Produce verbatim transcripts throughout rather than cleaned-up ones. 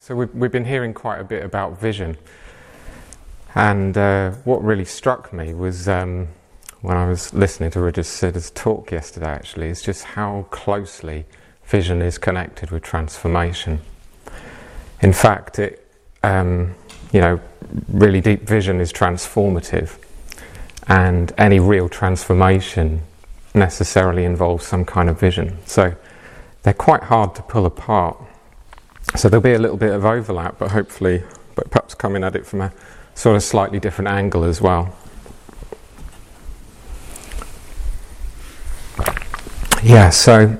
So we've, we've been hearing quite a bit about vision, and uh, what really struck me was um, when I was listening to Richard Sidder's talk yesterday actually, is just how closely vision is connected with transformation. In fact, it, um, you know, really deep vision is transformative, and any real transformation necessarily involves some kind of vision. So they're quite hard to pull apart. So there'll be a little bit of overlap, but hopefully, but perhaps coming at it from a sort of slightly different angle as well. Yeah, so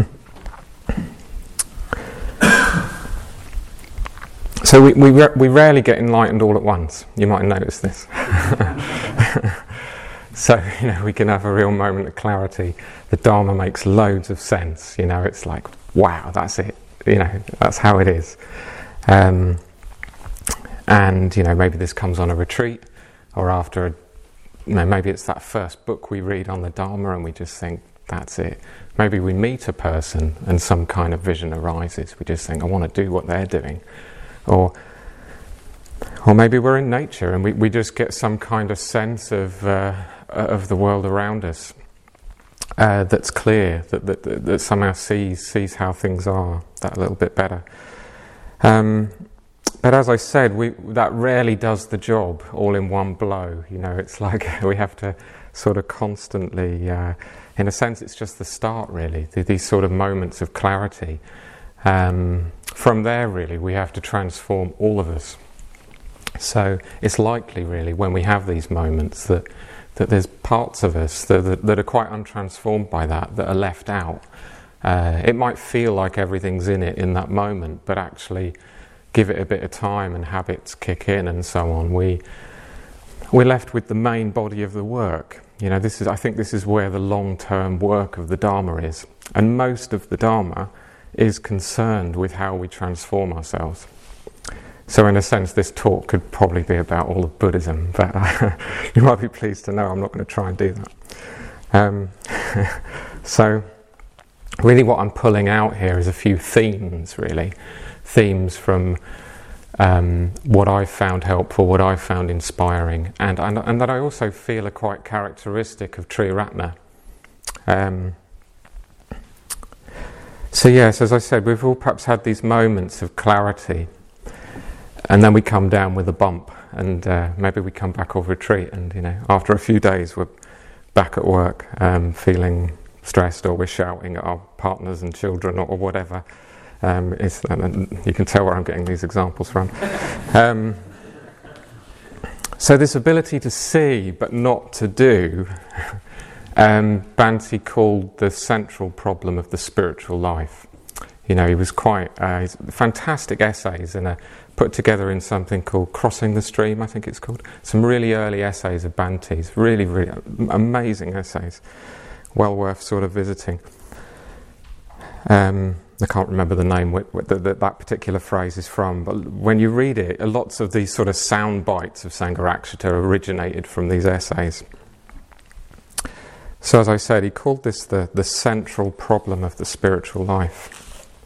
so we we, re- we rarely get enlightened all at once. You might notice this. So, you know, we can have a real moment of clarity. The Dharma makes loads of sense. You know, it's like, wow, that's it. You know, that's how it is. Um, and, you know, maybe this comes on a retreat, or after, a, you know, maybe it's that first book we read on the Dharma and we just think, that's it. Maybe we meet a person and some kind of vision arises. We just think, I want to do what they're doing. Or or maybe we're in nature and we, we just get some kind of sense of uh, of the world around us. Uh, that's clear, that, that that somehow sees sees how things are that little bit better. Um, but as I said, we that rarely does the job all in one blow. You know, it's like we have to sort of constantly, uh, in a sense, it's just the start really. These sort of moments of clarity. Um, from there, really, we have to transform all of us. So it's likely, really, when we have these moments that. that there's parts of us that, that, that are quite untransformed by that, that are left out. Uh, it might feel like everything's in it in that moment, but actually give it a bit of time and habits kick in and so on. We, we're left with the main body of the work. You know, this is, I think this is where the long-term work of the Dharma is. And most of the Dharma is concerned with how we transform ourselves. So in a sense, this talk could probably be about all of Buddhism, but uh, you might be pleased to know I'm not going to try and do that. Um, so really what I'm pulling out here is a few themes, really. Themes from um, what I've found helpful, what I've found inspiring, and, and, and that I also feel are quite characteristic of Triratna. Um, so yes, as I said, we've all perhaps had these moments of clarity, and then we come down with a bump, and uh, maybe we come back off retreat, and you know, after a few days we're back at work, um, feeling stressed, or we're shouting at our partners and children, or, or whatever. Um, it's, and you can tell where I'm getting these examples from. Um, so this ability to see but not to do, um, Bhante called the central problem of the spiritual life. You know, he was quite uh, he's fantastic essays in a. Put together in something called Crossing the Stream, I think it's called. Some really early essays of Bhante's, really, really amazing essays. Well worth sort of visiting. Um, I can't remember the name what, what the, the, that particular phrase is from, but when you read it, lots of these sort of sound bites of Sangharakshita originated from these essays. So as I said, he called this the, the central problem of the spiritual life.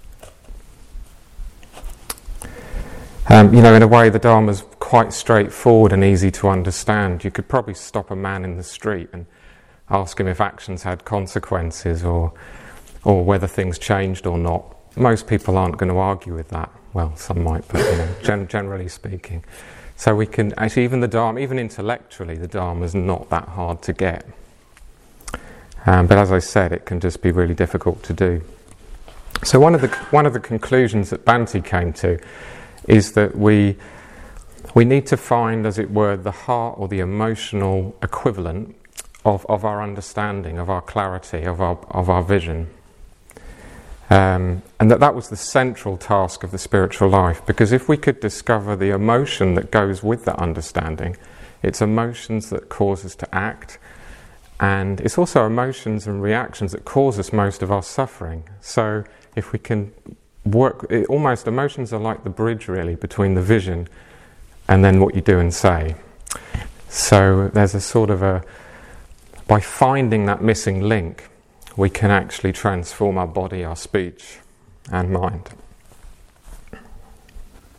Um, you know, in a way, the Dharma's quite straightforward and easy to understand. You could probably stop a man in the street and ask him if actions had consequences, or or whether things changed or not. Most people aren't going to argue with that. Well, some might, but you know, gen- generally speaking. So we can actually, even the Dharma, even intellectually, the Dharma's not that hard to get. Um, but as I said, it can just be really difficult to do. So one of the one of the conclusions that Bhante came to is that we we need to find, as it were, the heart or the emotional equivalent of, of our understanding, of our clarity, of our of our vision. Um, and that that was the central task of the spiritual life, because if we could discover the emotion that goes with that understanding, it's emotions that cause us to act, and it's also emotions and reactions that cause us most of our suffering. So if we can work, it, almost emotions are like the bridge really between the vision and then what you do and say. So there's a sort of a, by finding that missing link, we can actually transform our body, our speech and mind.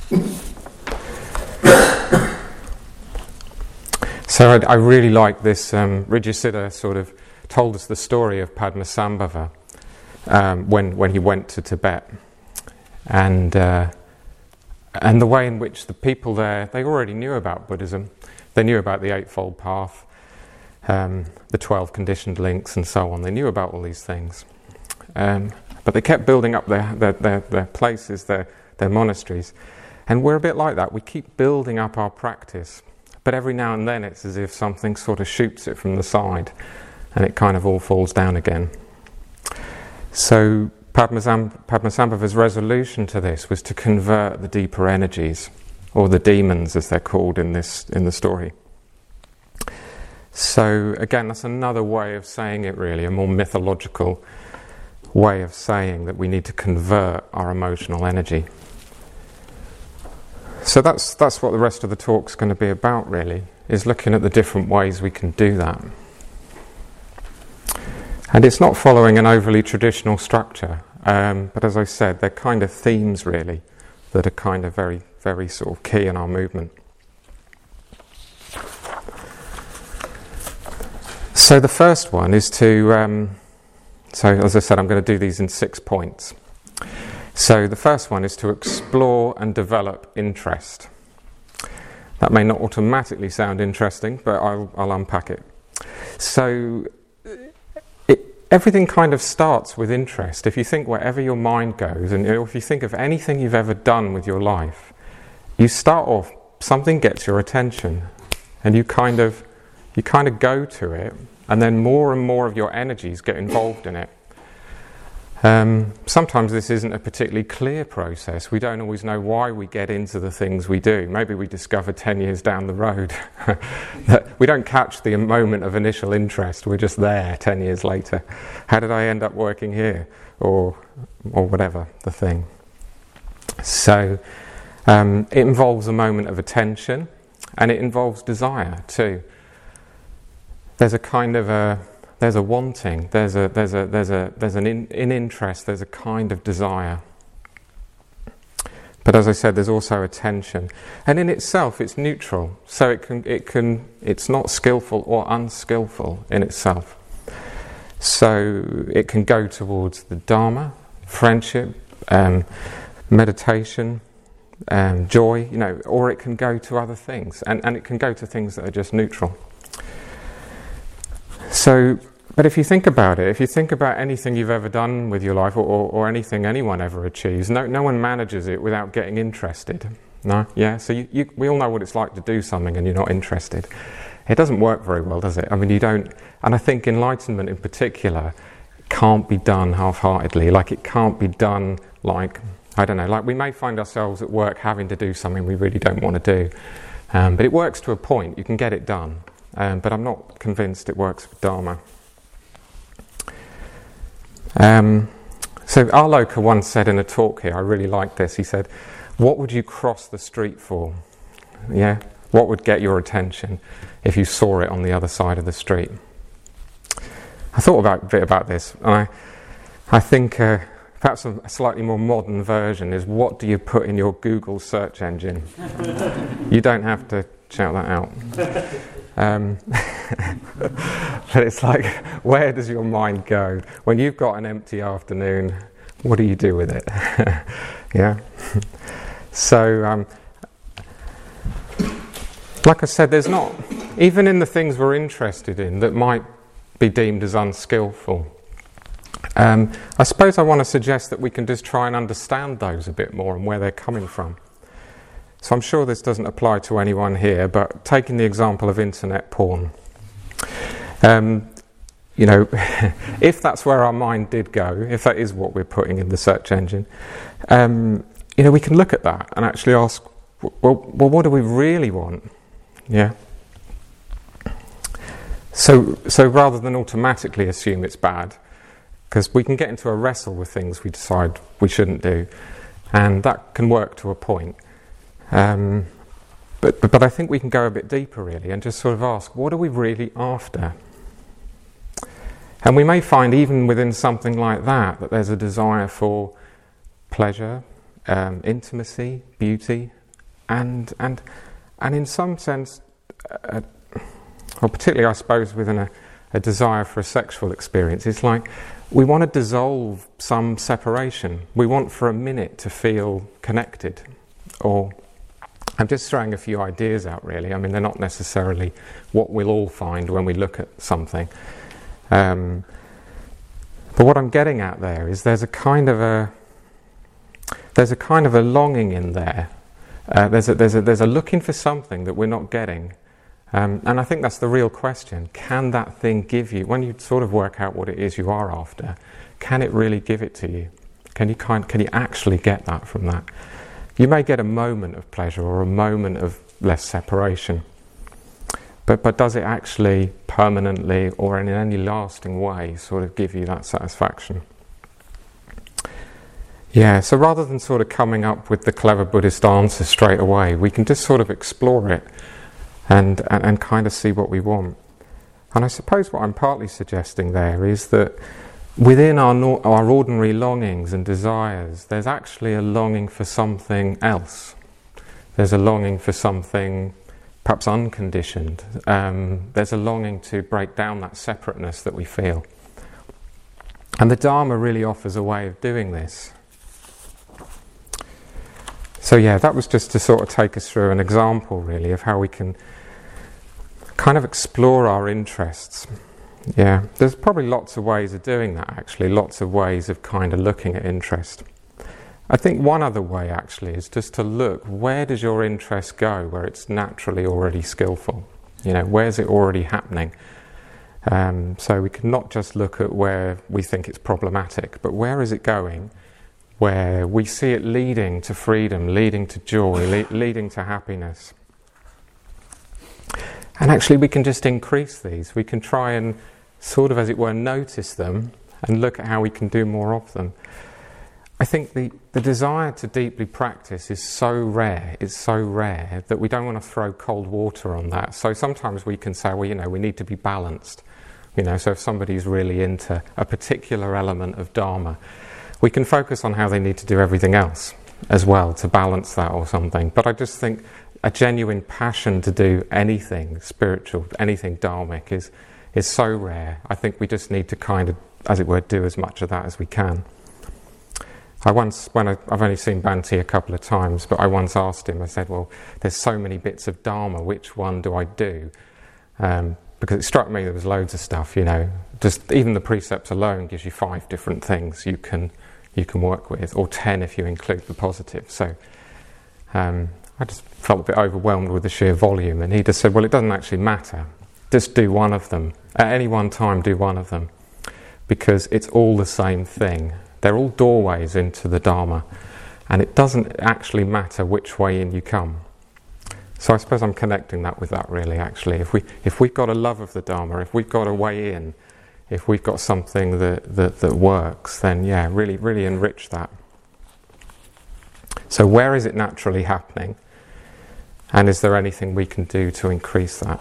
So I, I really like this. Um, Rajasiddha sort of told us the story of Padmasambhava um, when when he went to Tibet, and uh, and the way in which the people there, they already knew about Buddhism. They knew about the Eightfold Path, um, the twelve conditioned links, and so on. They knew about all these things, um, but they kept building up their their, their, their places, their their monasteries, and we're a bit like that. We keep building up our practice. But every now and then it's as if something sort of shoots it from the side and it kind of all falls down again. So Padmasam- Padmasambhava's resolution to this was to convert the deeper energies, or the demons as they're called in this in the story. So again, that's another way of saying it really, a more mythological way of saying that we need to convert our emotional energy. So that's that's what the rest of the talk's going to be about really, is looking at the different ways we can do that. And it's not following an overly traditional structure, um, but as I said, they're kind of themes really that are kind of very, very sort of key in our movement. So the first one is to, um, so as I said, I'm going to do these in six points. So the first one is to explore and develop interest. That may not automatically sound interesting, but I'll, I'll unpack it. So it, everything kind of starts with interest. If you think wherever your mind goes, and if you think of anything you've ever done with your life, you start off, something gets your attention, and you kind of you kind of go to it, and then more and more of your energies get involved in it. Um, sometimes this isn't a particularly clear process. We don't always know why we get into the things we do. Maybe we discover ten years down the road that we don't catch the moment of initial interest. We're just there ten years later. How did I end up working here? Or, or whatever the thing. So um, it involves a moment of attention, and it involves desire too. There's a kind of a There's a wanting, there's a there's a there's a there's an in, in interest, there's a kind of desire. But as I said, there's also attention, and in itself, it's neutral. So it can it can it's not skillful or unskillful in itself. So it can go towards the Dharma, friendship, um, meditation, um, joy, you know, or it can go to other things, and and it can go to things that are just neutral. So, but if you think about it, if you think about anything you've ever done with your life, or, or, or anything anyone ever achieves, no, no one manages it without getting interested. No, yeah. So you, you, we all know what it's like to do something and you're not interested. It doesn't work very well, does it? I mean, you don't. And I think enlightenment in particular can't be done half-heartedly. Like it can't be done like I don't know. Like we may find ourselves at work having to do something we really don't want to do, um, but it works to a point. You can get it done. Um, but I'm not convinced it works with Dharma. Um, so Aloka once said in a talk here, I really like this, he said, what would you cross the street for? Yeah, what would get your attention if you saw it on the other side of the street? I thought about, a bit about this, and I, I think uh, perhaps a, a slightly more modern version is, what do you put in your Google search engine? You don't have to shout that out. Um, but it's like, where does your mind go? When you've got an empty afternoon, what do you do with it? Yeah? So, um, like I said, there's not, even in the things we're interested in that might be deemed as unskillful, um, I suppose I want to suggest that we can just try and understand those a bit more and where they're coming from. So I'm sure this doesn't apply to anyone here, but taking the example of internet porn, um, you know, if that's where our mind did go, if that is what we're putting in the search engine, um, you know, we can look at that and actually ask, well, well, what do we really want? Yeah. So, so rather than automatically assume it's bad, because we can get into a wrestle with things we decide we shouldn't do, and that can work to a point. Um, but, but but I think we can go a bit deeper really and just sort of ask, what are we really after? And we may find even within something like that that there's a desire for pleasure, um, intimacy, beauty, and and and in some sense, uh, or particularly I suppose within a, a desire for a sexual experience, it's like we want to dissolve some separation. We want for a minute to feel connected. Or I'm just throwing a few ideas out really. I mean, they're not necessarily what we'll all find when we look at something. Um, but what I'm getting at there is there's a kind of a there's a kind of a longing in there. Uh, there's a there's a there's a looking for something that we're not getting. Um, and I think that's the real question. Can that thing give you, when you sort of work out what it is you are after, can it really give it to you? Can you kind, can you actually get that from that? You may get a moment of pleasure or a moment of less separation, but but does it actually permanently or in any lasting way sort of give you that satisfaction? Yeah, so rather than sort of coming up with the clever Buddhist answer straight away, we can just sort of explore it And, and and kind of see what we want. And I suppose what I'm partly suggesting there is that within our no, our ordinary longings and desires, there's actually a longing for something else. There's a longing for something perhaps unconditioned. Um, there's a longing to break down that separateness that we feel. And the Dharma really offers a way of doing this. So yeah, that was just to sort of take us through an example really of how we can kind of explore our interests. Yeah, there's probably lots of ways of doing that actually, lots of ways of kind of looking at interest. I think one other way actually is just to look, where does your interest go where it's naturally already skillful? You know, where's it already happening? Um, so we can not just look at where we think it's problematic, but where is it going where we see it leading to freedom, leading to joy, le- leading to happiness. And actually we can just increase these. We can try and sort of, as it were, notice them and look at how we can do more of them. I think the, the desire to deeply practice is so rare, it's so rare that we don't want to throw cold water on that. So sometimes we can say, well, you know, we need to be balanced. You know, so if somebody's really into a particular element of Dharma, we can focus on how they need to do everything else as well to balance that or something. But I just think a genuine passion to do anything spiritual, anything dharmic is is so rare. I think we just need to kind of, as it were, do as much of that as we can. I once, when I, I've only seen Bhante a couple of times, but I once asked him, I said, well, there's so many bits of Dharma, which one do I do? Um, because it struck me there was loads of stuff, you know. Just even the precepts alone gives you five different things you can you can work with, or ten if you include the positive. So um, I just felt a bit overwhelmed with the sheer volume, and he just said, well, it doesn't actually matter. Just do one of them. At any one time, do one of them, because it's all the same thing. They're all doorways into the Dharma, and it doesn't actually matter which way in you come. So I suppose I'm connecting that with that really, actually. If, we, if we've got a love of the Dharma, if we've got a way in, if we've got something that, that, that works, then yeah, really, really enrich that. So where is it naturally happening? And is there anything we can do to increase that?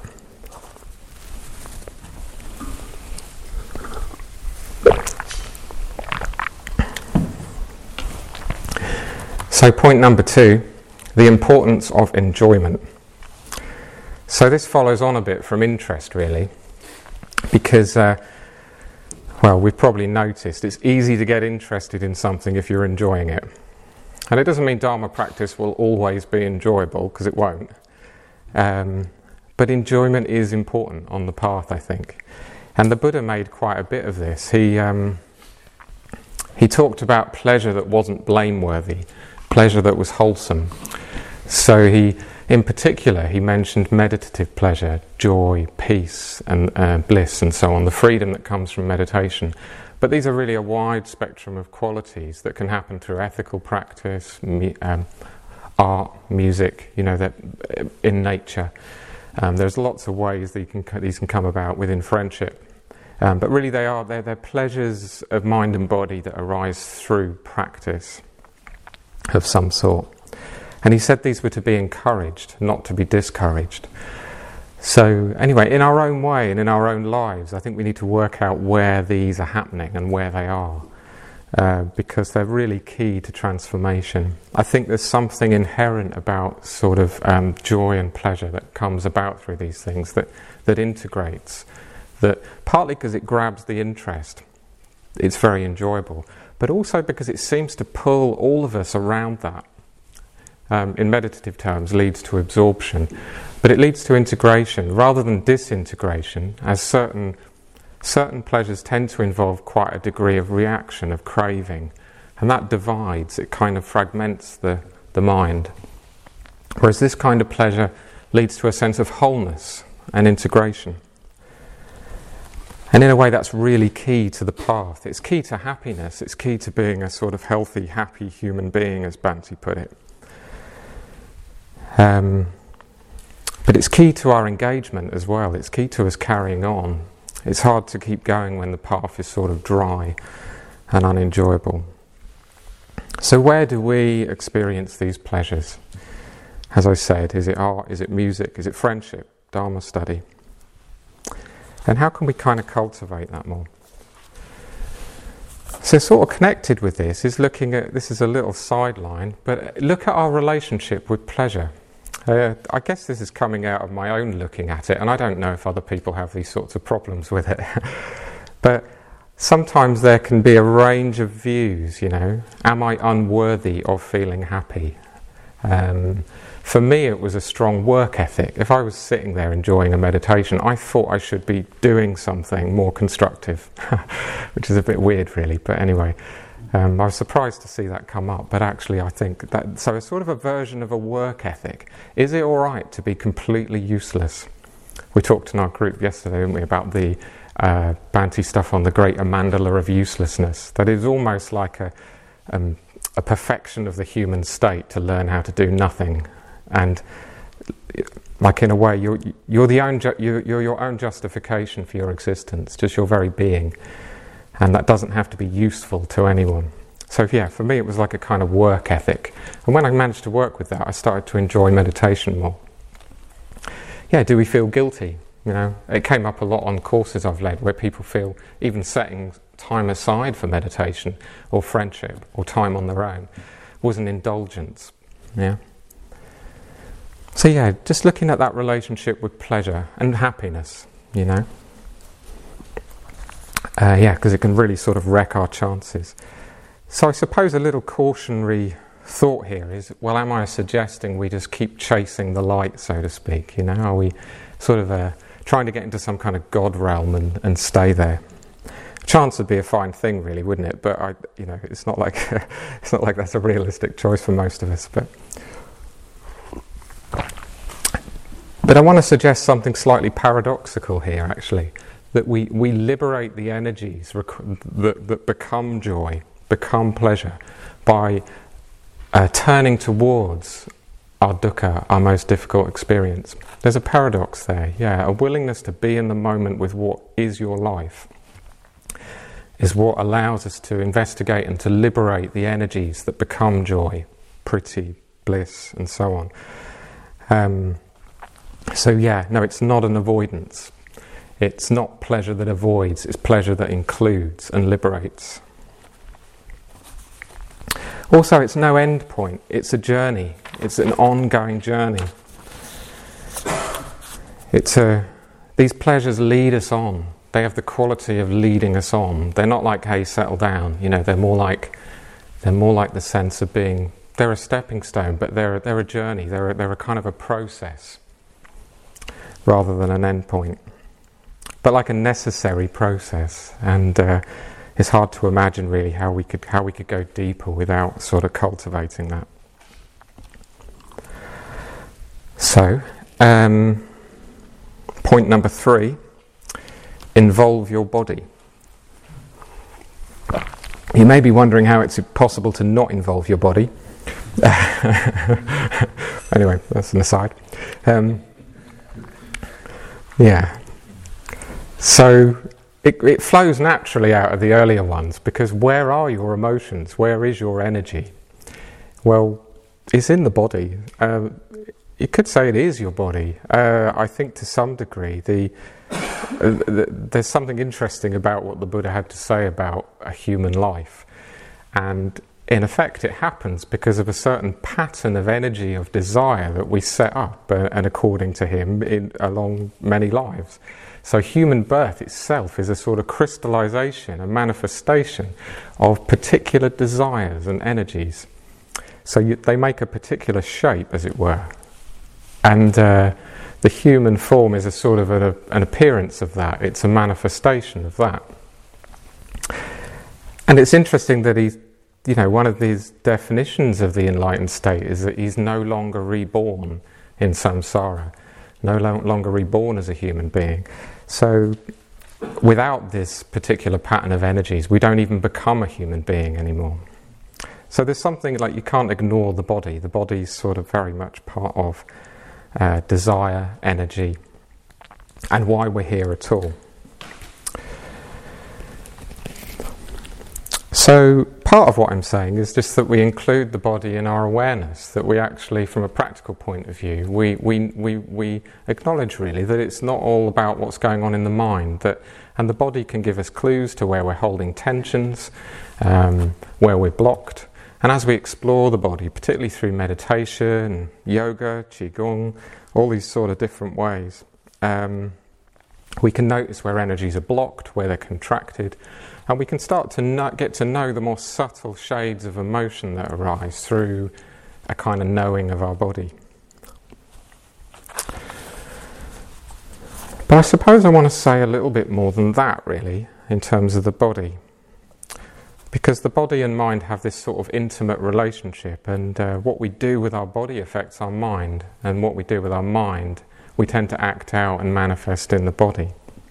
So point number two, the importance of enjoyment. So this follows on a bit from interest really, because uh, well, we've probably noticed it's easy to get interested in something if you're enjoying it. And it doesn't mean Dharma practice will always be enjoyable, because it won't. Um, but enjoyment is important on the path, I think. And the Buddha made quite a bit of this. He um, he talked about pleasure that wasn't blameworthy, pleasure that was wholesome. So he, in particular, he mentioned meditative pleasure, joy, peace, and uh, bliss, and so on, the freedom that comes from meditation. But these are really a wide spectrum of qualities that can happen through ethical practice, mu- um, art, music, you know, that in nature. Um, there's lots of ways that you can, these can come about within friendship. Um, but really they are, they're, they're pleasures of mind and body that arise through practice of some sort. And he said these were to be encouraged, not to be discouraged. So anyway, in our own way and in our own lives, I think we need to work out where these are happening and where they are. uh, because they're really key to transformation. I think there's something inherent about sort of um, joy and pleasure that comes about through these things that, that integrates, that partly because it grabs the interest, it's very enjoyable, but also because it seems to pull all of us around that. Um, in meditative terms, leads to absorption, but it leads to integration rather than disintegration, as certain certain pleasures tend to involve quite a degree of reaction, of craving, and that divides, it kind of fragments the, the mind. Whereas this kind of pleasure leads to a sense of wholeness and integration. And in a way that's really key to the path. It's key to happiness, it's key to being a sort of healthy, happy human being, as Bhante put it. Um, but it's key to our engagement as well, it's key to us carrying on. It's hard to keep going when the path is sort of dry and unenjoyable. So where do we experience these pleasures? As I said, is it art, is it music, is it friendship, Dharma study? And how can we kind of cultivate that more? So sort of connected with this is looking at, this is a little sideline, but look at our relationship with pleasure. Uh, I guess this is coming out of my own looking at it, and I don't know if other people have these sorts of problems with it. But sometimes there can be a range of views, you know. Am I unworthy of feeling happy? Um, for me, it was a strong work ethic. If I was sitting there enjoying a meditation, I thought I should be doing something more constructive, which is a bit weird, really. But anyway, um, I was surprised to see that come up. But actually, I think that so it's sort of a version of a work ethic. Is it all right to be completely useless? We talked in our group yesterday, didn't we, about the uh, Bhante stuff on the great mandala of uselessness. That is almost like a um, a perfection of the human state to learn how to do nothing, and like in a way you're you're the own ju- you're, you're your own justification for your existence, just your very being, and that doesn't have to be useful to anyone. So yeah, for me it was like a kind of work ethic, and when I managed to work with that, I started to enjoy meditation more. Yeah, do we feel guilty? You know, it came up a lot on courses I've led where people feel even setting time aside for meditation or friendship or time on their own was an indulgence. Yeah. So yeah, just looking at that relationship with pleasure and happiness, you know. Uh, yeah, because it can really sort of wreck our chances. So I suppose a little cautionary thought here is, well, am I suggesting we just keep chasing the light, so to speak? You know, are we sort of uh, trying to get into some kind of God realm and, and stay there? Chance would be a fine thing, really, wouldn't it? But I, you know, it's not like it's not like that's a realistic choice for most of us. But but I want to suggest something slightly paradoxical here, actually, that we we liberate the energies rec- that that become joy, become pleasure, by uh, turning towards our dukkha, our most difficult experience. There's a paradox there, yeah, a willingness to be in the moment with what is your life is what allows us to investigate and to liberate the energies that become joy, piti, bliss, and so on. Um, so yeah, no, it's not an avoidance. It's not pleasure that avoids, it's pleasure that includes and liberates. Also, it's no end point, it's a journey, it's an ongoing journey. It's a, these pleasures lead us on. They have the quality of leading us on. They're not like, hey, settle down. You know, they're more like they're more like the sense of being. They're a stepping stone, but they're they're a journey. They're a, they're a kind of a process rather than an end point. But like a necessary process, and uh, it's hard to imagine really how we could how we could go deeper without sort of cultivating that. So, um, point number three. Involve your body. You may be wondering how it's possible to not involve your body. Anyway, that's an aside. Um, yeah. So it, it flows naturally out of the earlier ones, because where are your emotions? Where is your energy? Well, it's in the body. Uh, you could say it is your body. Uh, I think to some degree the Uh, there's something interesting about what the Buddha had to say about a human life. And in effect, it happens because of a certain pattern of energy, of desire that we set up, uh, and according to him, in, along many lives. So human birth itself is a sort of crystallization, a manifestation of particular desires and energies. So you, they make a particular shape, as it were. And uh, the human form is a sort of a, an appearance of that. It's a manifestation of that. And it's interesting that he's, you know, one of these definitions of the enlightened state is that he's no longer reborn in samsara, no lo- longer reborn as a human being. So without this particular pattern of energies, we don't even become a human being anymore. So there's something like you can't ignore the body. The body's sort of very much part of uh, desire, energy, and why we're here at all. So part of what I'm saying is just that we include the body in our awareness, that we actually, from a practical point of view, we, we, we, we acknowledge really that it's not all about what's going on in the mind, that, and the body can give us clues to where we're holding tensions, um, where we're blocked. And as we explore the body, particularly through meditation, yoga, qigong, all these sort of different ways, um, we can notice where energies are blocked, where they're contracted, and we can start to know, get to know the more subtle shades of emotion that arise through a kind of knowing of our body. But I suppose I want to say a little bit more than that, really, in terms of the body. Because the body and mind have this sort of intimate relationship, and uh, what we do with our body affects our mind, and what we do with our mind, we tend to act out and manifest in the body.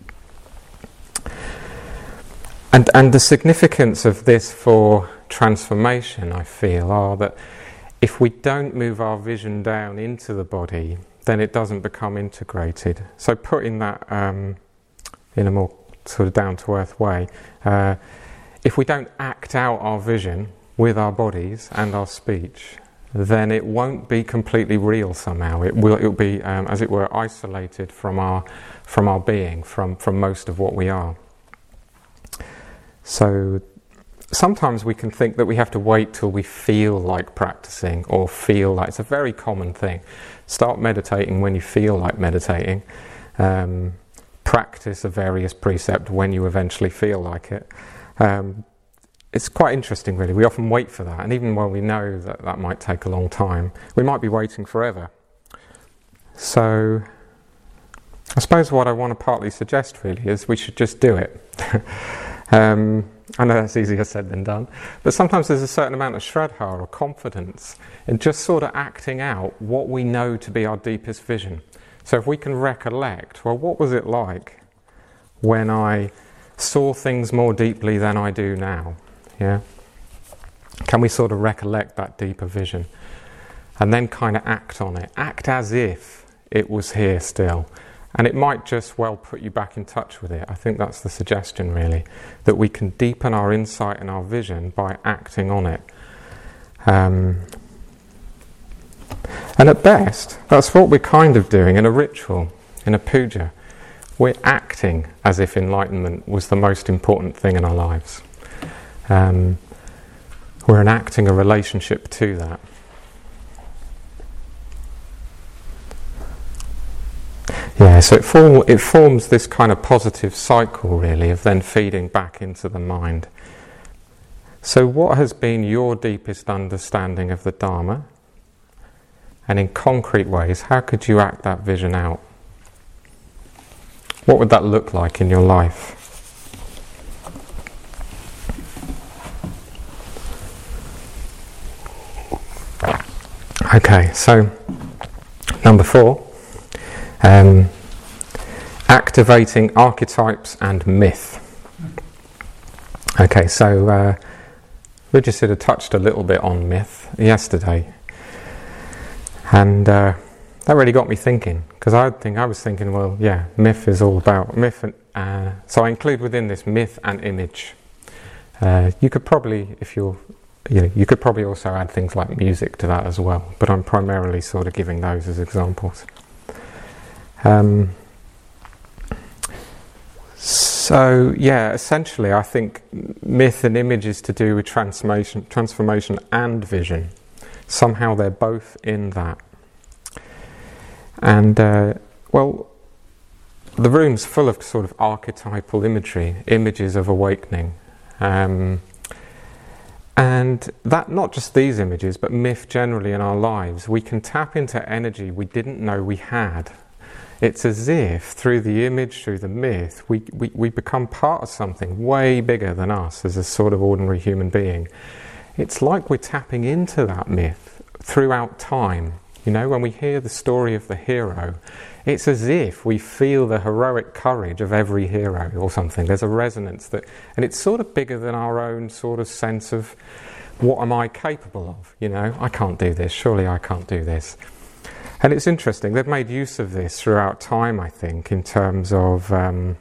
And, and the significance of this for transformation, I feel, are that if we don't move our vision down into the body, then it doesn't become integrated. So putting that um, in a more sort of down-to-earth way, uh, if we don't act out our vision with our bodies and our speech, then it won't be completely real somehow. It will it'll be, um, as it were, isolated from our from our being, from, from most of what we are. So sometimes we can think that we have to wait till we feel like practicing, or feel like, it's a very common thing. Start meditating when you feel like meditating. Um, practice a various precept when you eventually feel like it. Um, it's quite interesting, really. We often wait for that, and even when we know that that might take a long time, we might be waiting forever. So I suppose what I want to partly suggest, really, is we should just do it. Um, I know that's easier said than done, but sometimes there's a certain amount of shraddha or confidence in just sort of acting out what we know to be our deepest vision. So if we can recollect, well, what was it like when I saw things more deeply than I do now? Yeah, can we sort of recollect that deeper vision and then kind of act on it, act as if it was here still? And it might just well put you back in touch with it. I think that's the suggestion, really, that we can deepen our insight and our vision by acting on it. Um, and at best, that's what we're kind of doing in a ritual, in a puja. We're acting as if enlightenment was the most important thing in our lives. Um, we're enacting a relationship to that. Yeah, so it, form, it forms this kind of positive cycle, really, of then feeding back into the mind. So what has been your deepest understanding of the Dharma? And in concrete ways, how could you act that vision out? What would that look like in your life? Okay, so number four. Um, activating archetypes and myth. Okay, so uh, we just sort of touched a little bit on myth yesterday, and uh, that really got me thinking, because I think I was thinking, well, yeah, myth is all about myth, and uh, so I include within this myth and image. Uh, you could probably, if you're, you know, you could probably also add things like music to that as well, but I'm primarily sort of giving those as examples. Um, So yeah, essentially I think myth and image is to do with transformation, transformation and vision. Somehow they're both in that. And uh, well, the room's full of sort of archetypal imagery, images of awakening. Um, and that, not just these images, but myth generally in our lives, we can tap into energy we didn't know we had. It's as if through the image, through the myth, we, we, we become part of something way bigger than us as a sort of ordinary human being. It's like we're tapping into that myth throughout time. You know, when we hear the story of the hero, it's as if we feel the heroic courage of every hero or something. There's a resonance that, and it's sort of bigger than our own sort of sense of what am I capable of? You know, I can't do this, surely I can't do this. And it's interesting, they've made use of this throughout time, I think, in terms of, um,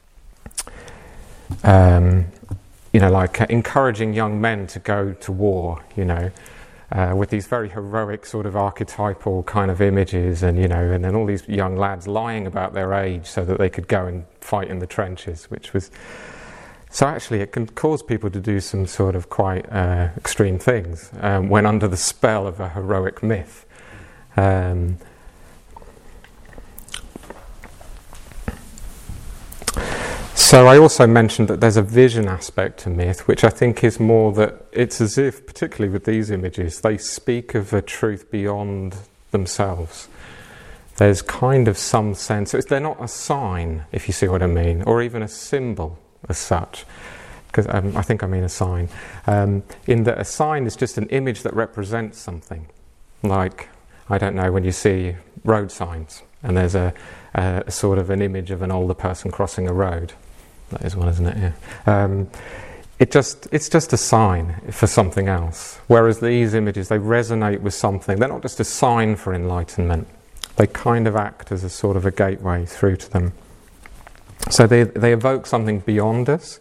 um, you know, like uh, encouraging young men to go to war, you know, uh, with these very heroic sort of archetypal kind of images, and, you know, and then all these young lads lying about their age so that they could go and fight in the trenches, which was... So actually it can cause people to do some sort of quite uh, extreme things um, when under the spell of a heroic myth. Um, so I also mentioned that there's a vision aspect to myth, which I think is more that it's as if, particularly with these images, they speak of a truth beyond themselves. There's kind of some sense, they're not a sign, if you see what I mean, or even a symbol as such, because um, I think I mean a sign, um, in that a sign is just an image that represents something, like, I don't know, when you see road signs and there's a, a, a sort of an image of an older person crossing a road. That is one, isn't it? Yeah. Um, it just it's just a sign for something else. Whereas these images, they resonate with something. They're not just a sign for enlightenment. They kind of act as a sort of a gateway through to them. So they they evoke something beyond us.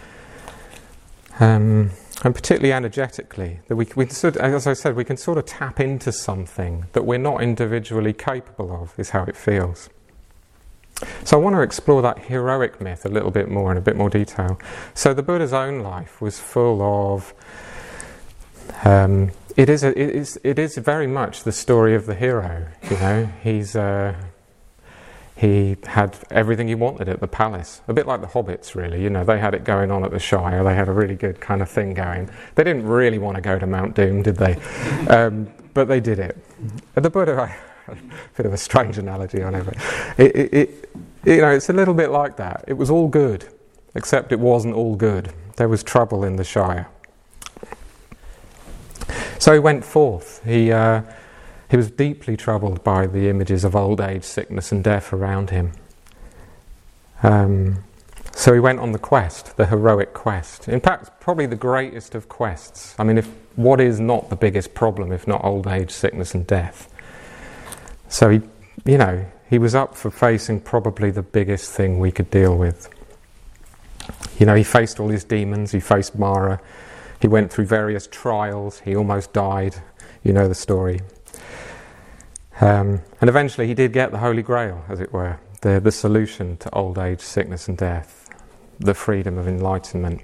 Um, And particularly energetically, that we, we sort of, as I said, we can sort of tap into something that we're not individually capable of, is how it feels. So I want to explore that heroic myth a little bit more in a bit more detail. So the Buddha's own life was full of, um, it is a, it is it is very much the story of the hero. You know, he's. Uh, He had everything he wanted at the palace. A bit like the hobbits, really. You know, they had it going on at the Shire. They had a really good kind of thing going. They didn't really want to go to Mount Doom, did they? Um, but they did it. And the Buddha, a bit of a strange analogy, I know, but it, it, it, you know, it's a little bit like that. It was all good, except it wasn't all good. There was trouble in the Shire. So he went forth. He... Uh, He was deeply troubled by the images of old age, sickness and death around him. Um, so he went on the quest, the heroic quest. In fact, probably the greatest of quests. I mean, if what is not the biggest problem, if not old age, sickness and death? So he, you know, he was up for facing probably the biggest thing we could deal with. You know, he faced all his demons, he faced Mara, he went through various trials, he almost died. You know the story. Um, and eventually he did get the Holy Grail, as it were, the, the solution to old age, sickness and death, the freedom of enlightenment.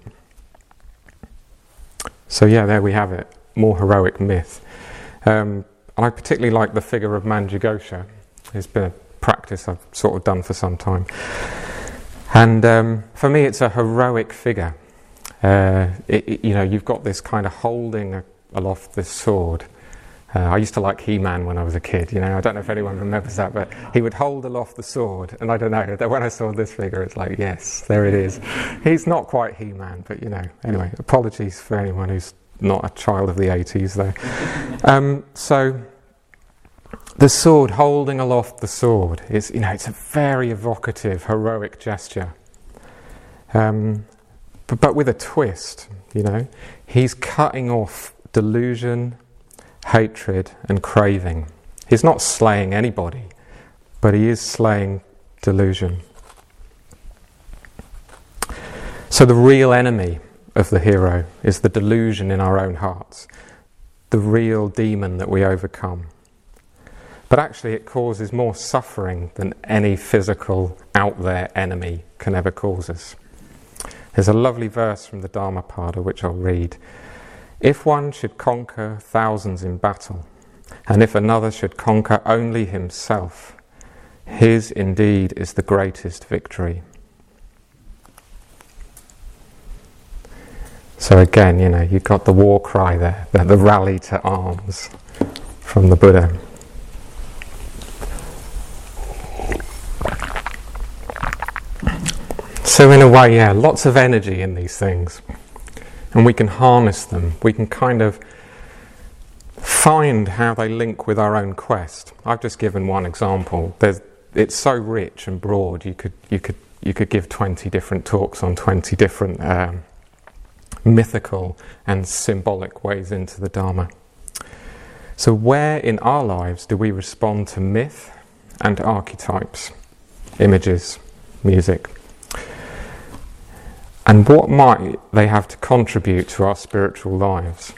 So yeah, there we have it, more heroic myth. Um, and I particularly like the figure of Manjughosha. It's been a practice I've sort of done for some time. And um, for me it's a heroic figure. Uh, it, it, you know, you've got this kind of holding a, aloft this sword. Uh, I used to like He-Man when I was a kid, you know, I don't know if anyone remembers that, but he would hold aloft the sword, and I don't know, that when I saw this figure, it's like, yes, there it is. He's not quite He-Man, but you know, anyway, apologies for anyone who's not a child of the eighties, though. Um, so, the sword, holding aloft the sword, is, you know, it's a very evocative, heroic gesture. Um, but, but with a twist, you know, he's cutting off delusion, hatred and craving. He's not slaying anybody, but he is slaying delusion. So the real enemy of the hero is the delusion in our own hearts, the real demon that we overcome. But actually it causes more suffering than any physical out there enemy can ever cause us. There's a lovely verse from the Dhammapada which I'll read. If one should conquer thousands in battle, and if another should conquer only himself, his indeed is the greatest victory. So again, you know, you've got the war cry there, the, the rally to arms from the Buddha. So in a way, yeah, lots of energy in these things. And we can harness them. We can kind of find how they link with our own quest. I've just given one example. There's, it's so rich and broad, you could, you could, you could give twenty different talks on twenty different um, mythical and symbolic ways into the Dharma. So where in our lives do we respond to myth and archetypes, images, music? And what might they have to contribute to our spiritual lives?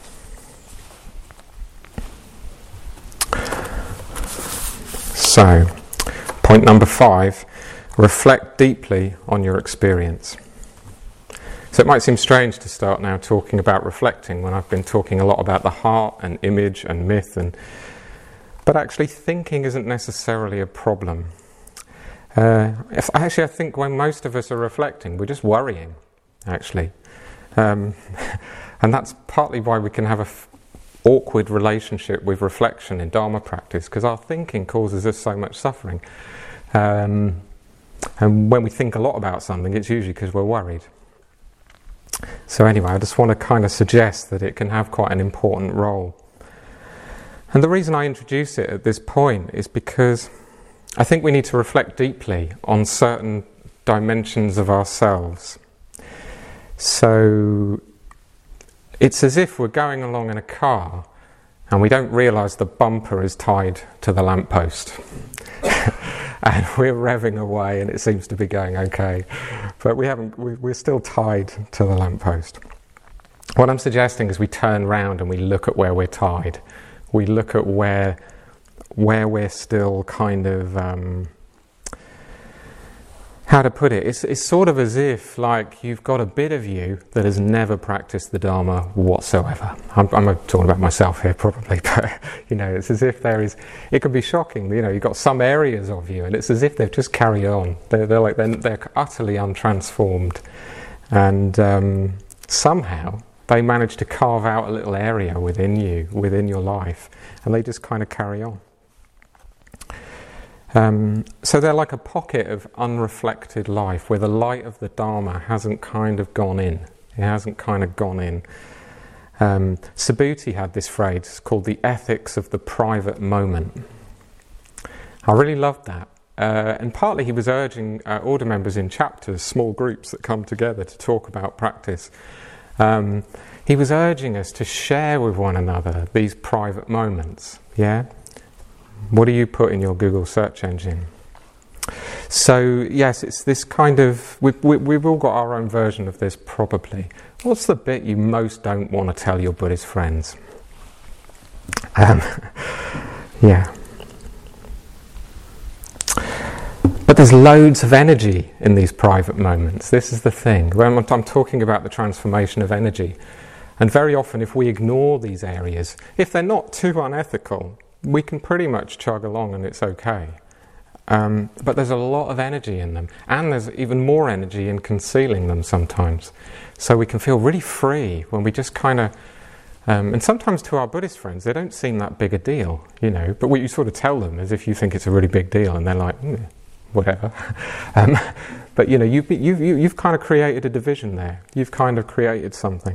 So, point number five, reflect deeply on your experience. So it might seem strange to start now talking about reflecting when I've been talking a lot about the heart and image and myth, and but actually thinking isn't necessarily a problem. Uh, if, actually, I think when most of us are reflecting, we're just worrying, actually. Um, and that's partly why we can have an f- awkward relationship with reflection in Dharma practice, because our thinking causes us so much suffering. Um, and when we think a lot about something, it's usually because we're worried. So anyway, I just want to kind of suggest that it can have quite an important role. And the reason I introduce it at this point is because I think we need to reflect deeply on certain dimensions of ourselves. So it's as if we're going along in a car and we don't realise the bumper is tied to the lamppost. And we're revving away and it seems to be going okay. But we haven't, we, we're still tied to the lamppost. What I'm suggesting is we turn round and we look at where we're tied. We look at where where we're still kind of, um, how to put it, it's, it's sort of as if like you've got a bit of you that has never practiced the Dharma whatsoever. I'm, I'm talking about myself here probably, but you know, it's as if there is, it could be shocking, you know, you've got some areas of you and it's as if they've just carried on. They're, they're like, they're, they're utterly untransformed, and um, somehow they manage to carve out a little area within you, within your life, and they just kind of carry on. Um, so they're like a pocket of unreflected life where the light of the Dharma hasn't kind of gone in. It hasn't kind of gone in. Um, Subhuti had this phrase called the ethics of the private moment. I really loved that. Uh, and partly he was urging uh, order members in chapters, small groups that come together to talk about practice. Um, he was urging us to share with one another these private moments. Yeah? What do you put in your Google search engine? So, yes, it's this kind of... We've, we've all got our own version of this, probably. What's the bit you most don't want to tell your Buddhist friends? Um, yeah. But there's loads of energy in these private moments. This is the thing. When I'm, I'm talking about the transformation of energy. And very often, if we ignore these areas, if they're not too unethical, we can pretty much chug along and it's okay. Um, but there's a lot of energy in them, and there's even more energy in concealing them sometimes. So we can feel really free when we just kind of... Um, and sometimes to our Buddhist friends, they don't seem that big a deal, you know. But what you sort of tell them is if you think it's a really big deal, and they're like, mm, whatever. um, but, you know, you've, you've, you've kind of created a division there. You've kind of created something.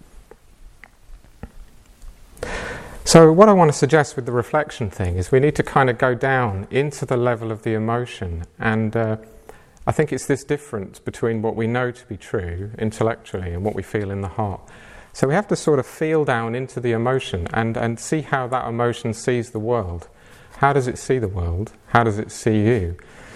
So what I want to suggest with the reflection thing is we need to kind of go down into the level of the emotion, and uh, I think it's this difference between what we know to be true intellectually and what we feel in the heart. So we have to sort of feel down into the emotion and, and see how that emotion sees the world. How does it see the world? How does it see you?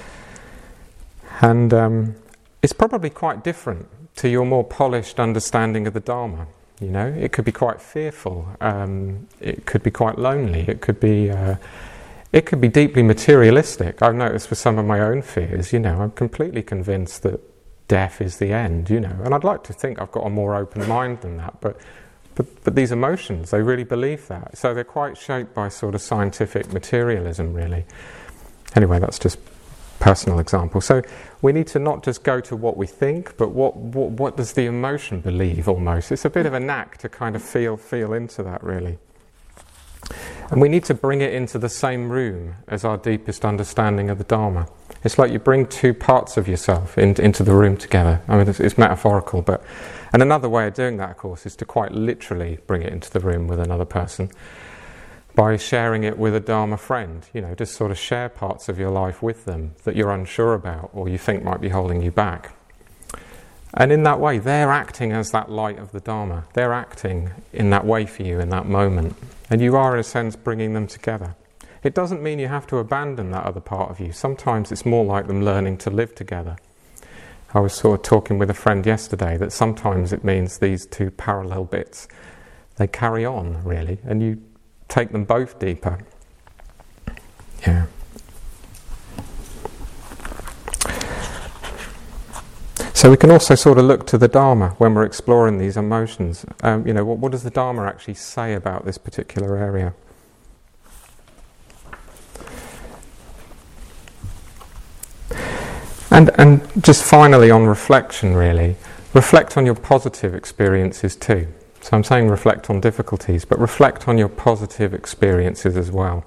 And um, it's probably quite different to your more polished understanding of the Dharma. You know, it could be quite fearful. Um, it could be quite lonely. It could be, uh, it could be deeply materialistic. I've noticed with some of my own fears. You know, I'm completely convinced that death is the end, you know. And I'd like to think I've got a more open mind than that, but but, but these emotions, they really believe that. So they're quite shaped by sort of scientific materialism, really. Anyway, that's just personal example. So we need to not just go to what we think, but what, what what does the emotion believe almost. It's a bit of a knack to kind of feel feel into that, really. And we need to bring it into the same room as our deepest understanding of the Dharma. It's like you bring two parts of yourself in, into the room together. I mean, it's, it's metaphorical, but... And another way of doing that, of course, is to quite literally bring it into the room with another person by sharing it with a Dharma friend. You know, just sort of share parts of your life with them that you're unsure about or you think might be holding you back. And in that way, they're acting as that light of the Dharma. They're acting in that way for you in that moment. And you are, in a sense, bringing them together. It doesn't mean you have to abandon that other part of you. Sometimes it's more like them learning to live together. I was sort of talking with a friend yesterday that sometimes it means these two parallel bits, they carry on, really, and you take them both deeper. Yeah. So we can also sort of look to the Dharma when we're exploring these emotions. Um, you know, what, what does the Dharma actually say about this particular area? And and just finally on reflection, really, reflect on your positive experiences too. So I'm saying reflect on difficulties, but reflect on your positive experiences as well.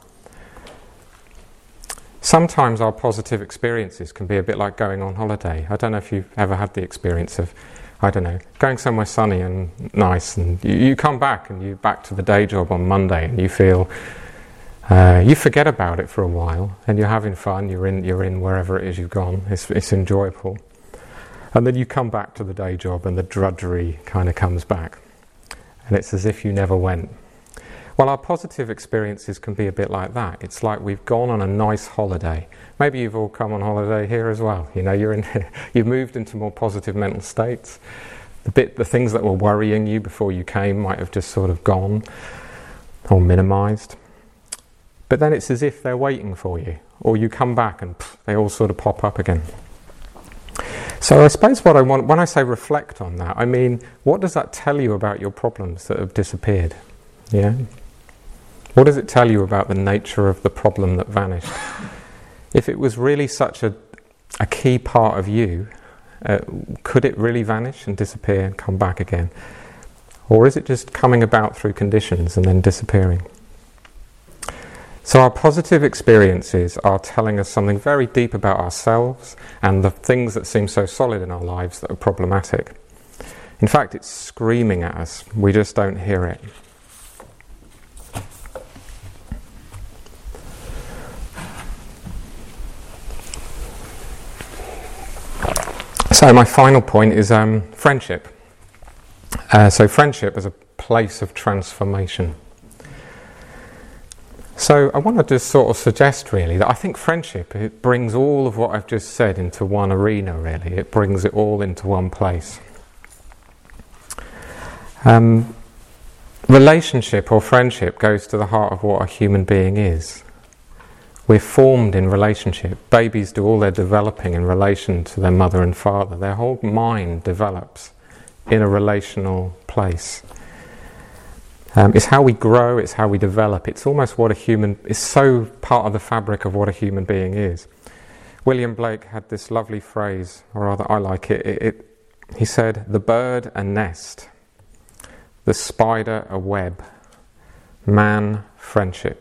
Sometimes our positive experiences can be a bit like going on holiday. I don't know if you've ever had the experience of, I don't know, going somewhere sunny and nice, and you, you come back and you're back to the day job on Monday, and you feel, uh, you forget about it for a while, and you're having fun. You're in, you're in wherever it is you've gone. It's, it's enjoyable, and then you come back to the day job, and the drudgery kind of comes back, and it's as if you never went. Well, our positive experiences can be a bit like that. It's like we've gone on a nice holiday. Maybe you've all come on holiday here as well. You know, you're in, you've moved into more positive mental states. The bit, the things that were worrying you before you came might have just sort of gone or minimised. But then it's as if they're waiting for you, or you come back and pff, they all sort of pop up again. So I suppose what I want, when I say reflect on that, I mean, what does that tell you about your problems that have disappeared? Yeah. What does it tell you about the nature of the problem that vanished? If it was really such a, a key part of you, uh, could it really vanish and disappear and come back again? Or is it just coming about through conditions and then disappearing? So our positive experiences are telling us something very deep about ourselves and the things that seem so solid in our lives that are problematic. In fact, it's screaming at us. We just don't hear it. So my final point is um, friendship. Uh, so friendship is a place of transformation. So I want to just sort of suggest really that I think friendship, it brings all of what I've just said into one arena really. It brings it all into one place. Um, relationship or friendship goes to the heart of what a human being is. We're formed in relationship. Babies do all their developing in relation to their mother and father. Their whole mind develops in a relational place. Um, it's how we grow, it's how we develop. It's almost what a human, it's so part of the fabric of what a human being is. William Blake had this lovely phrase, or rather I like it, it, it he said, the bird a nest, the spider a web, man friendship.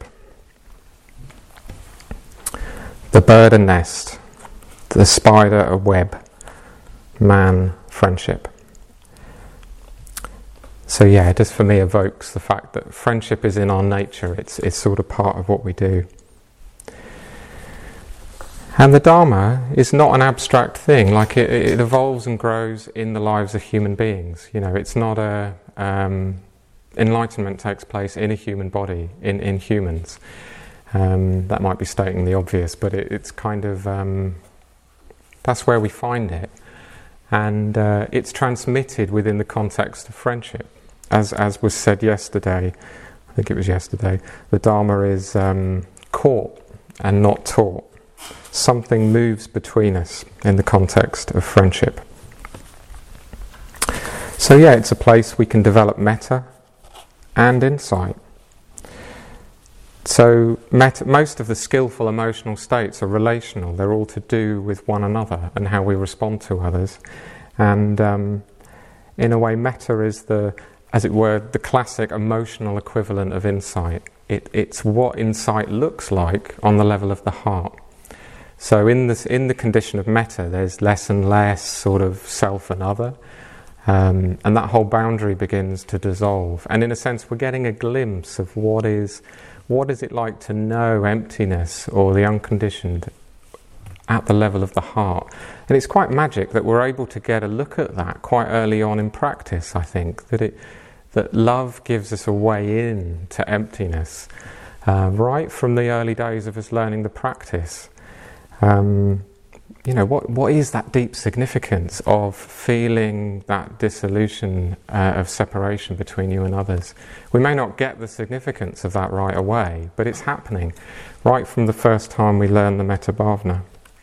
The bird a nest, the spider a web, man friendship. So yeah, it just for me evokes the fact that friendship is in our nature. It's it's sort of part of what we do. And the Dharma is not an abstract thing. Like it, it evolves and grows in the lives of human beings. You know, it's not a um, enlightenment takes place in a human body, in in humans. Um, that might be stating the obvious, but it, it's kind of um, that's where we find it, and uh, it's transmitted within the context of friendship. As as was said yesterday, I think it was yesterday, the Dharma is um, caught and not taught. Something moves between us in the context of friendship. So yeah, it's a place we can develop metta and insight. So metta, most of the skillful emotional states are relational. They're all to do with one another and how we respond to others. And um, in a way, metta is the, as it were, the classic emotional equivalent of insight. It, it's what insight looks like on the level of the heart. So in this, in the condition of metta, there's less and less sort of self and other, um, and that whole boundary begins to dissolve. And in a sense, we're getting a glimpse of what is, what is it like to know emptiness or the unconditioned at the level of the heart. And it's quite magic that we're able to get a look at that quite early on in practice, I think, that it that love gives us a way in to emptiness, uh, right from the early days of us learning the practice. Um, you know, what what is that deep significance of feeling that dissolution uh, of separation between you and others? We may not get the significance of that right away, but it's happening right from the first time we learn the Metta Bhavana.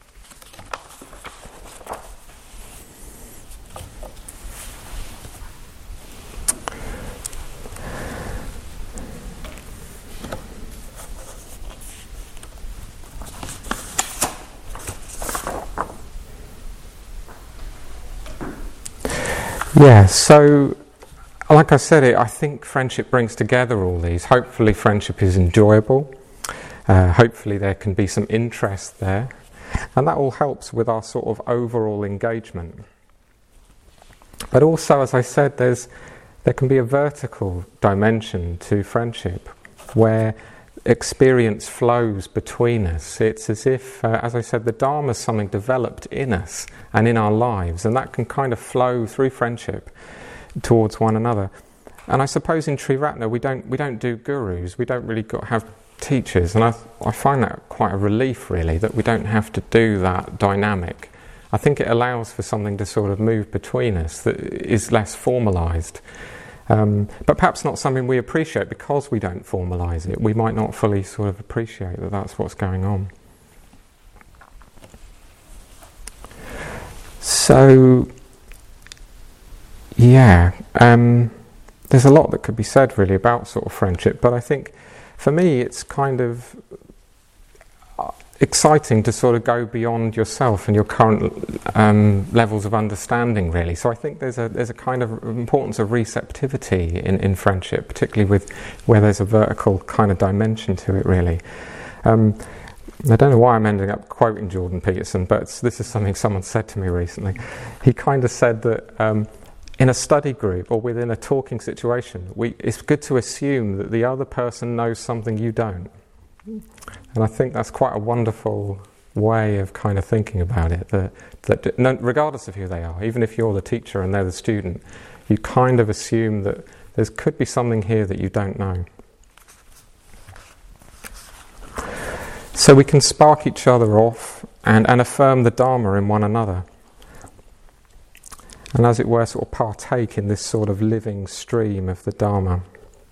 Yeah, so like I said, it, I think friendship brings together all these. Hopefully friendship is enjoyable. Uh, hopefully there can be some interest there. And that all helps with our sort of overall engagement. But also, as I said, there's there can be a vertical dimension to friendship where experience flows between us. It's as if, uh, as I said, the Dharma is something developed in us and in our lives, and that can kind of flow through friendship towards one another. And I suppose in Triratna we don't we don't do gurus, we don't really got, have teachers, and I I find that quite a relief, really, that we don't have to do that dynamic. I think it allows for something to sort of move between us that is less formalised. Um, but perhaps not something we appreciate because we don't formalise it. We might not fully sort of appreciate that that's what's going on. So, yeah, um, there's a lot that could be said really about sort of friendship, but I think for me it's kind of exciting to sort of go beyond yourself and your current um, levels of understanding, really. So I think there's a there's a kind of importance of receptivity in, in friendship, particularly with where there's a vertical kind of dimension to it, really. Um, I don't know why I'm ending up quoting Jordan Peterson, but this is something someone said to me recently. He kind of said that um, in a study group or within a talking situation, we, it's good to assume that the other person knows something you don't. And I think that's quite a wonderful way of kind of thinking about it, that, that no, regardless of who they are, even if you're the teacher and they're the student, you kind of assume that there could be something here that you don't know. So we can spark each other off and, and affirm the Dharma in one another. And as it were, sort of partake in this sort of living stream of the Dharma.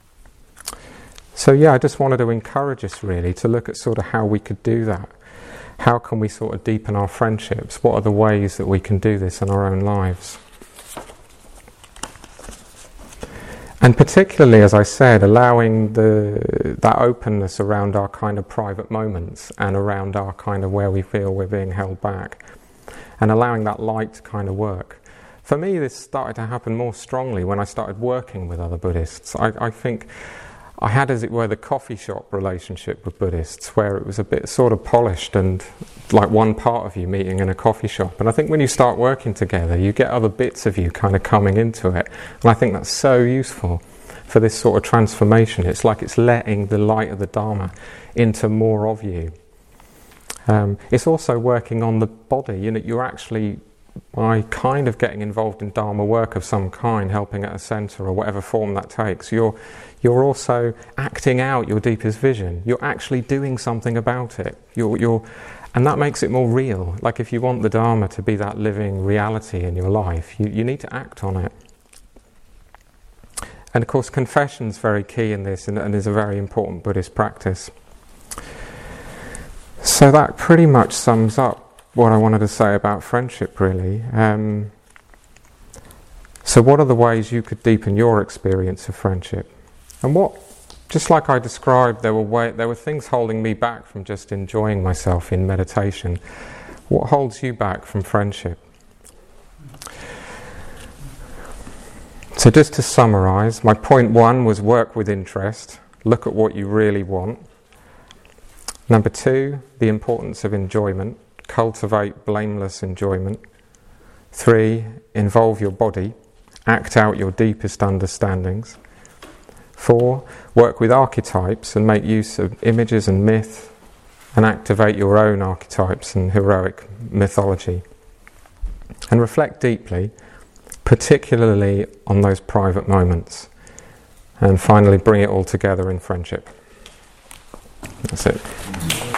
So yeah, I just wanted to encourage us really to look at sort of how we could do that. How can we sort of deepen our friendships? What are the ways that we can do this in our own lives? And particularly, as I said, allowing the that openness around our kind of private moments and around our kind of where we feel we're being held back, and allowing that light to kind of work. For me, this started to happen more strongly when I started working with other Buddhists. I, I think I had, as it were, the coffee shop relationship with Buddhists, where it was a bit sort of polished and like one part of you meeting in a coffee shop. And I think when you start working together, you get other bits of you kind of coming into it. And I think that's so useful for this sort of transformation. It's like it's letting the light of the Dharma into more of you. Um, it's also working on the body. You know, you're actually, by kind of getting involved in Dharma work of some kind, helping at a centre or whatever form that takes, you're you're also acting out your deepest vision. You're actually doing something about it. You're, you're, and that makes it more real. Like if you want the Dharma to be that living reality in your life, you, you need to act on it. And of course, confession's very key in this, and, and is a very important Buddhist practice. So that pretty much sums up what I wanted to say about friendship, really. Um, So what are the ways you could deepen your experience of friendship? And what, just like I described, there were way, there were things holding me back from just enjoying myself in meditation. What holds you back from friendship? So just to summarise, my point one was work with interest. Look at what you really want. Number two, the importance of enjoyment. Cultivate blameless enjoyment. Three, involve your body. Act out your deepest understandings. Four, work with archetypes and make use of images and myth and activate your own archetypes and heroic mythology. And reflect deeply, particularly on those private moments. And finally, bring it all together in friendship. That's it.